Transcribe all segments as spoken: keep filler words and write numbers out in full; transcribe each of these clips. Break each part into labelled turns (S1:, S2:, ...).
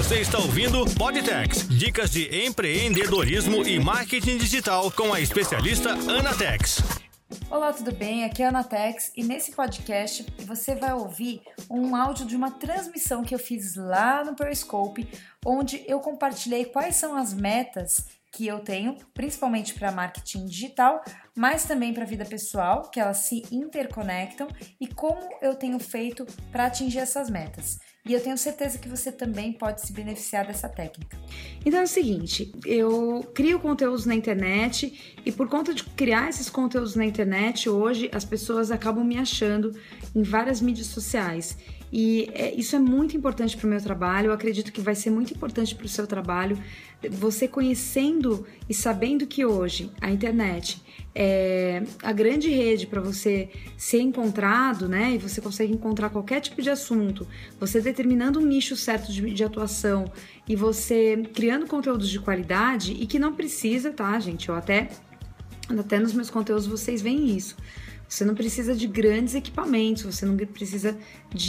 S1: Você está ouvindo Podtex, dicas de empreendedorismo e marketing digital com a especialista Ana Tex.
S2: Olá, tudo bem? Aqui é a Ana Tex e nesse podcast você vai ouvir um áudio de uma transmissão que eu fiz lá no Periscope, onde eu compartilhei quais são as metas que eu tenho, principalmente para marketing digital, mas também para a vida pessoal, que elas se interconectam, e como eu tenho feito para atingir essas metas. E eu tenho certeza que você também pode se beneficiar dessa técnica.
S3: Então é o seguinte, eu crio conteúdos na internet e por conta de criar esses conteúdos na internet, hoje as pessoas acabam me achando em várias mídias sociais. E é, isso é muito importante para o meu trabalho, eu acredito que vai ser muito importante para o seu trabalho, você conhecendo e sabendo que hoje a internet é a grande rede para você ser encontrado, né? E você consegue encontrar qualquer tipo de assunto, você determinando um nicho certo de, de atuação e você criando conteúdos de qualidade e que não precisa, tá, gente? Eu até, até nos meus conteúdos vocês veem isso. Você não precisa de grandes equipamentos, você não precisa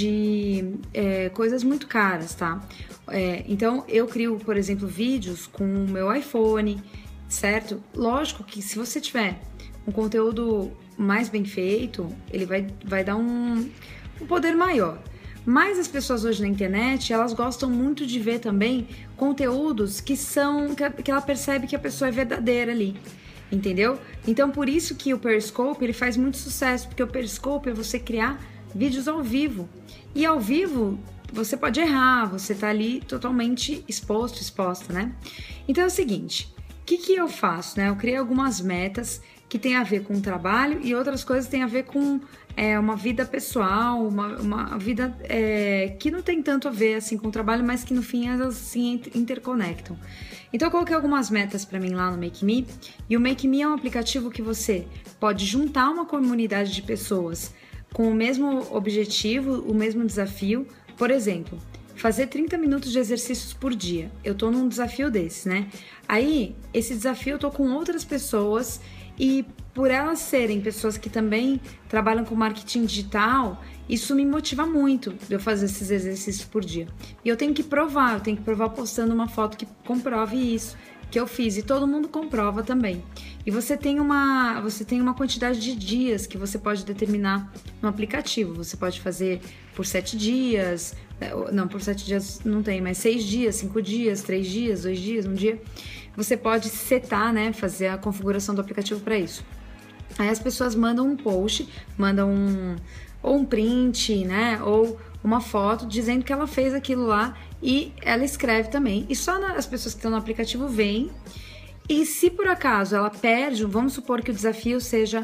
S3: de é, coisas muito caras, tá? É, então, eu crio, por exemplo, vídeos com o meu iPhone, certo? Lógico que se você tiver um conteúdo mais bem feito, ele vai, vai dar um, um poder maior. Mas as pessoas hoje na internet, elas gostam muito de ver também conteúdos que são, que ela percebe que a pessoa é verdadeira ali. Entendeu? Então, por isso que o Periscope ele faz muito sucesso, porque o Periscope é você criar vídeos ao vivo. E ao vivo, você pode errar, você tá ali totalmente exposto, exposta, né? Então é o seguinte, o que que eu faço, né? Eu criei algumas metas que tem a ver com o trabalho e outras coisas tem a ver com é, uma vida pessoal, uma, uma vida é, que não tem tanto a ver assim com o trabalho, mas que no fim elas se interconectam. Então eu coloquei algumas metas para mim lá no Make Me, e o Make Me é um aplicativo que você pode juntar uma comunidade de pessoas com o mesmo objetivo, o mesmo desafio. Por exemplo, fazer trinta minutos de exercícios por dia. Eu tô num desafio desses, né? Aí, esse desafio eu tô com outras pessoas e por elas serem pessoas que também trabalham com marketing digital, isso me motiva muito de eu fazer esses exercícios por dia. E eu tenho que provar, eu tenho que provar postando uma foto que comprove isso, que eu fiz, e todo mundo comprova também. E você tem uma, você tem uma quantidade de dias que você pode determinar no aplicativo. Você pode fazer por sete dias, não, por sete dias não tem, mas seis dias, cinco dias, três dias, dois dias, um dia. Você pode setar, né, fazer a configuração do aplicativo para isso. Aí as pessoas mandam um post, mandam um, ou um print, né, ou uma foto dizendo que ela fez aquilo lá e ela escreve também. E só as pessoas que estão no aplicativo veem. E se por acaso ela perde, vamos supor que o desafio seja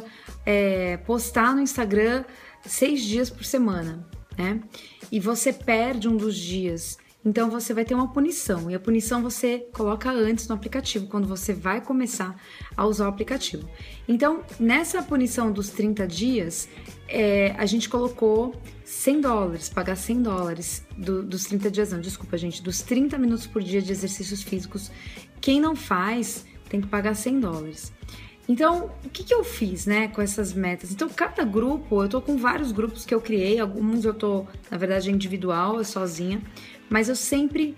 S3: é, postar no Instagram seis dias por semana, né? E você perde um dos dias, então você vai ter uma punição. E a punição você coloca antes no aplicativo, quando você vai começar a usar o aplicativo. Então, nessa punição dos trinta dias, é, a gente colocou cem dólares, pagar cem dólares do, dos trinta dias, não, desculpa gente, dos trinta minutos por dia de exercícios físicos. Quem não faz tem que pagar cem dólares. Então, o que que eu fiz, né, com essas metas? Então, cada grupo, eu tô com vários grupos que eu criei, alguns eu tô, na verdade, individual, eu sozinha, mas eu sempre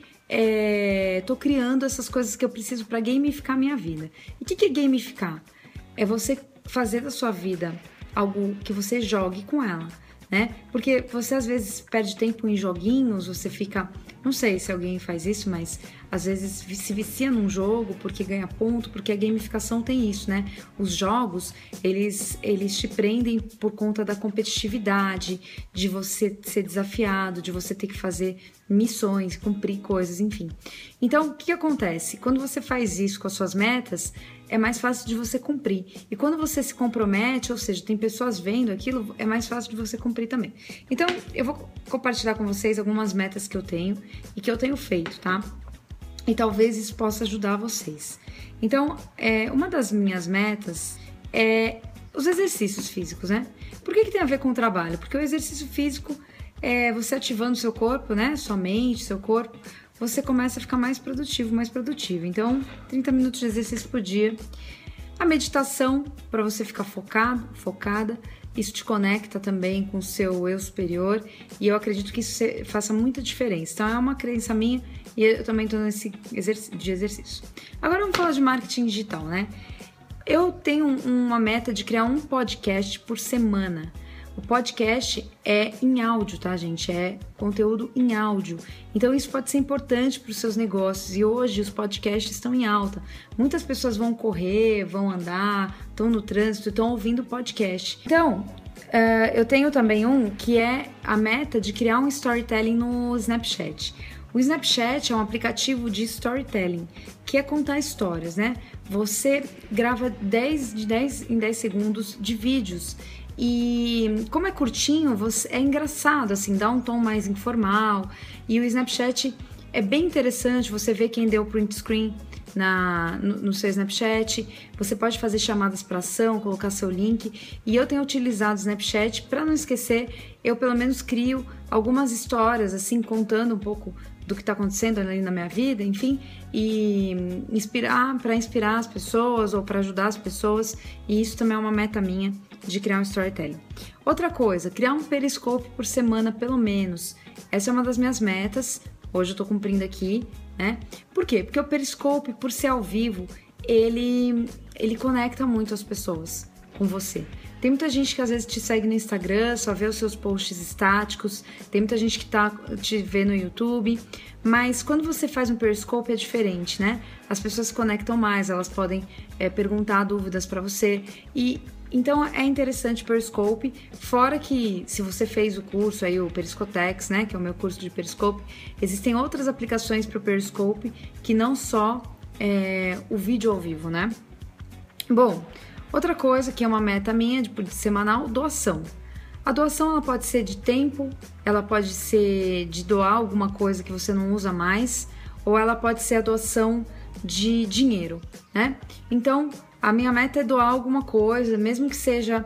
S3: é, tô criando essas coisas que eu preciso para gamificar a minha vida. E o que que é gamificar? É você fazer da sua vida algo que você jogue com ela, né? Porque você às vezes perde tempo em joguinhos, você fica, não sei se alguém faz isso, mas às vezes se vicia num jogo porque ganha ponto, porque a gamificação tem isso, né? Os jogos, eles, eles te prendem por conta da competitividade, de você ser desafiado, de você ter que fazer missões, cumprir coisas, enfim. Então, o que acontece? Quando você faz isso com as suas metas, é mais fácil de você cumprir. E quando você se compromete, ou seja, tem pessoas vendo aquilo, é mais fácil de você cumprir também. Então, eu vou compartilhar com vocês algumas metas que eu tenho e que eu tenho feito, tá? E talvez isso possa ajudar vocês. Então, é, uma das minhas metas é os exercícios físicos, né? Por que que tem a ver com o trabalho? Porque o exercício físico é você ativando o seu corpo, né? Sua mente, seu corpo, você começa a ficar mais produtivo, mais produtivo. Então, trinta minutos de exercício por dia. A meditação, para você ficar focado, focada, isso te conecta também com o seu eu superior e eu acredito que isso faça muita diferença. Então, é uma crença minha E eu também tô nesse exercício, de exercício. Agora vamos falar de marketing digital, né? Eu tenho uma meta de criar um podcast por semana. O podcast é em áudio, tá, gente? É conteúdo em áudio. Então, isso pode ser importante para os seus negócios. E hoje, os podcasts estão em alta. Muitas pessoas vão correr, vão andar, estão no trânsito, estão ouvindo podcast. Então, uh, eu tenho também um que é a meta de criar um storytelling no Snapchat. O Snapchat é um aplicativo de storytelling, que é contar histórias, né? Você grava dez, de dez em dez segundos de vídeos. E como é curtinho, você, é engraçado, assim, dá um tom mais informal. E o Snapchat é bem interessante, você vê quem deu print screen na, no, no seu Snapchat. Você pode fazer chamadas para ação, colocar seu link. E eu tenho utilizado o Snapchat, para não esquecer, eu pelo menos crio algumas histórias, assim, contando um pouco do que está acontecendo ali na minha vida, enfim, e inspirar, para inspirar as pessoas ou para ajudar as pessoas. E isso também é uma meta minha, de criar um storytelling. Outra coisa, criar um Periscope por semana, pelo menos. Essa é uma das minhas metas. Hoje eu tô cumprindo aqui, né? Por quê? Porque o Periscope, por ser ao vivo, ele, ele conecta muito as pessoas com você. Tem muita gente que às vezes te segue no Instagram, só vê os seus posts estáticos. Tem muita gente que tá, te vê no YouTube. Mas quando você faz um Periscope é diferente, né? As pessoas se conectam mais, elas podem é, perguntar dúvidas para você. E então é interessante o Periscope, fora que se você fez o curso aí, o Periscotex, né, que é o meu curso de Periscope, existem outras aplicações para o Periscope que não só é, o vídeo ao vivo, né? Bom, outra coisa que é uma meta minha de, de semanal, doação. A doação ela pode ser de tempo, ela pode ser de doar alguma coisa que você não usa mais, ou ela pode ser a doação de dinheiro, né? Então, a minha meta é doar alguma coisa, mesmo que seja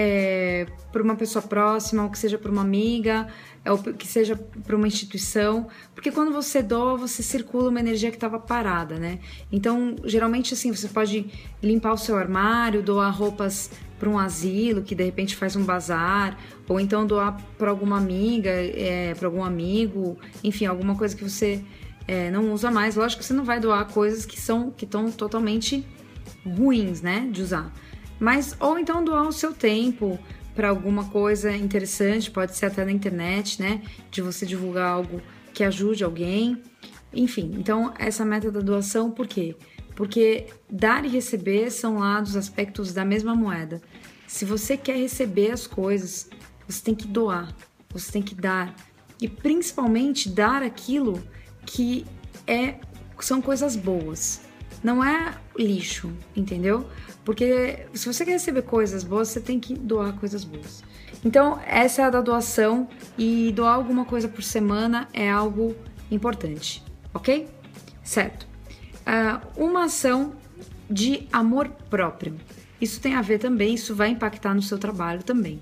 S3: é, para uma pessoa próxima, ou que seja para uma amiga, ou que seja para uma instituição, porque quando você doa, você circula uma energia que estava parada, né? Então, geralmente, assim, você pode limpar o seu armário, doar roupas para um asilo, que de repente faz um bazar, ou então doar para alguma amiga, é, para algum amigo, enfim, alguma coisa que você é, não usa mais. Lógico que você não vai doar coisas que são que estão totalmente ruins, né, de usar. Mas, ou então doar o seu tempo para alguma coisa interessante, pode ser até na internet, né, de você divulgar algo que ajude alguém. Enfim, então essa meta da doação, por quê? Porque dar e receber são lados, aspectos da mesma moeda. Se você quer receber as coisas, você tem que doar, você tem que dar. E principalmente dar aquilo que é, são coisas boas. Não é lixo, entendeu? Porque se você quer receber coisas boas, você tem que doar coisas boas. Então, essa é a da doação, e doar alguma coisa por semana é algo importante, ok? Certo. Uh, uma ação de amor próprio. Isso tem a ver também, isso vai impactar no seu trabalho também,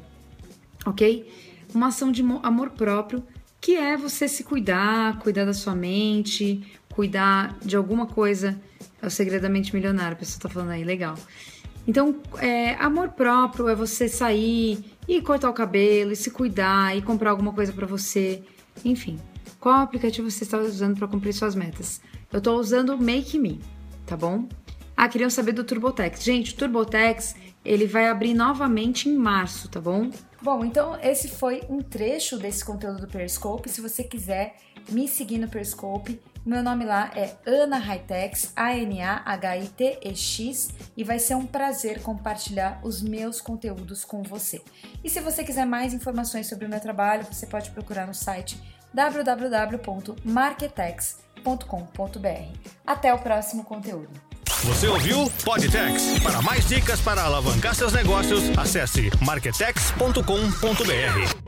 S3: ok? Uma ação de amor próprio, que é você se cuidar, cuidar da sua mente, cuidar de alguma coisa. É o segredo da mente milionária, a pessoa tá falando aí, legal. Então, é, amor próprio é você sair e cortar o cabelo, e se cuidar, e comprar alguma coisa pra você. Enfim, qual aplicativo você está usando para cumprir suas metas? Eu tô usando o Make Me, tá bom? Ah, queriam saber do TurboTax. Gente, o TurboTax, ele vai abrir novamente em março, tá bom?
S2: Bom, então esse foi um trecho desse conteúdo do Periscope. Se você quiser me seguir no Periscope, meu nome lá é Ana Hightex, A N A H I T E X, e vai ser um prazer compartilhar os meus conteúdos com você. E se você quiser mais informações sobre o meu trabalho, você pode procurar no site w w w ponto marketex ponto com ponto b r. Até o próximo conteúdo.
S1: Você ouviu Podtex? Para mais dicas para alavancar seus negócios, acesse marketex ponto com ponto b r.